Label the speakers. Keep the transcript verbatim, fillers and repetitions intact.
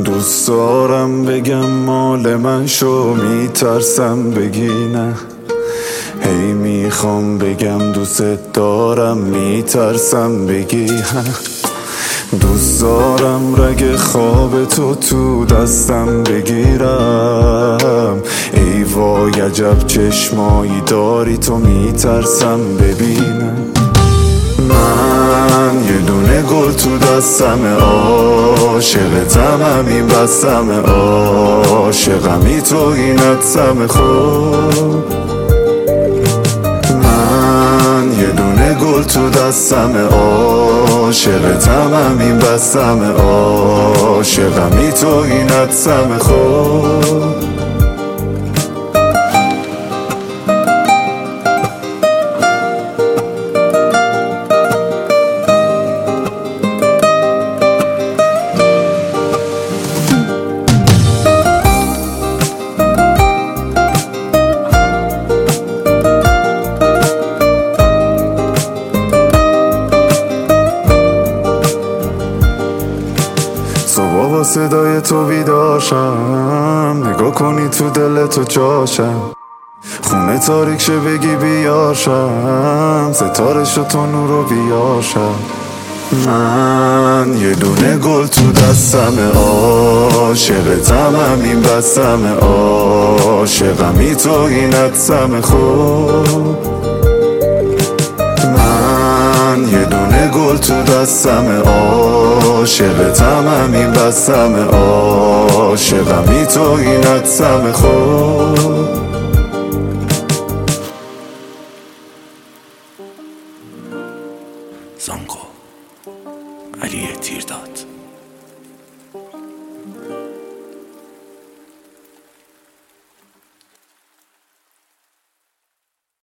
Speaker 1: دوست دارم بگم مال من شو، میترسم بگی نه. هی میخوام بگم دوست دارم، میترسم بگی ها. دوست دارم رگ خواب تو تو دستم بگیرم. ای وای عجب چشمایی داری تو، میترسم ببینم. من یه دونه گل تو دستم، عاشقتم همین بستم، عاشقمی تو اینتم خوب. من یه دونه گل تو دستم، عاشقتم همین بستم، عاشقمی تو اینتم خوب. صبح با صدای تو بیدارشم، نگاه کنی تو دل تو جاشم. خونه تاریک شه بگی بیاشم، ستاره شو تو نورو بیاشم. من یه دونه گل تو دستم، عاشقتم همین بستم، عاشقمی تو اینتم خوب. من یه دونه گل تو دستم، عاشقتم همین بستم، عاشقمی تو اینتم خوب.
Speaker 2: زانگو علی تیرداد.